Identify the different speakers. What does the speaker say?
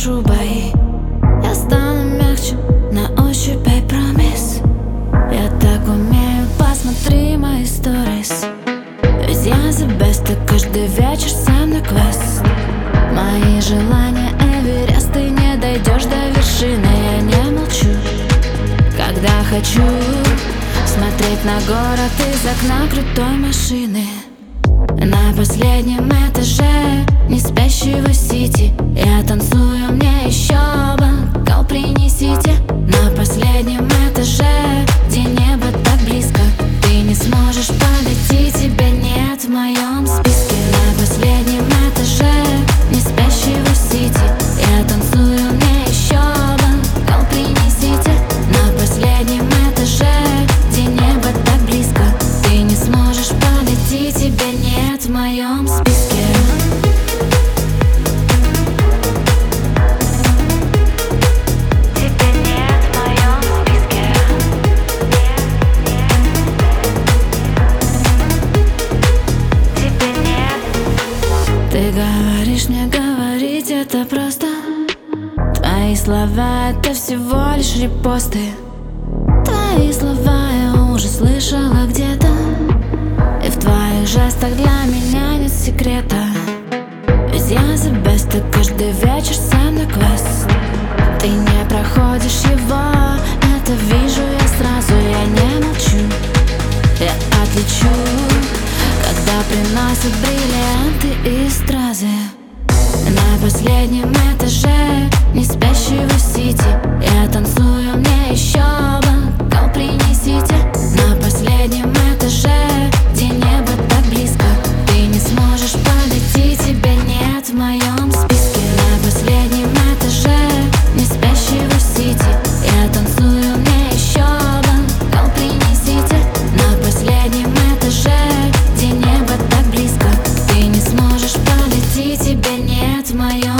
Speaker 1: шубой. Я стану мягче, на ощупь I promise. Я так умею, посмотри мои сторис. Ведь я the best, и каждый вечер со мной квест. Мои желания Эверест, ты не дойдешь до вершины. Я не молчу, когда хочу смотреть на город из окна крутой машины. На последнем этаже не спящего сити я танцую, мне еще бокал принесите. На последнем этаже, где небо так близко, ты не сможешь подойти, тебя нет в моем списке. На последнем этаже не спящего сити я танцую, мне еще бокал принесите. На последнем этаже, где небо так близко, ты не сможешь подойти, тебя нет в моем списке. Тебя нет в моем списке. Тебя нет. Ты говоришь мне говорить это просто. Твои слова это всего лишь репосты. Твои слова я уже слышала где-то. И в твоих жестах для меня нет секрета. Ведь я the best, и каждый вечер со мной квест. Ты не проходишь его, это вижу я сразу. Я не молчу, я отличу, когда приносят бриллианты и стразы. На последнем этаже не спящего сити я танцую, мне еще бокал принесите. На последнем этаже, где небо так близко, ты не сможешь подойти, тебя нет в моем списке. На последнем этаже не спящего сити я танцую, мне еще бокал принесите. На последнем этаже, где небо так близко, ты не сможешь подойти, тебя нет в моем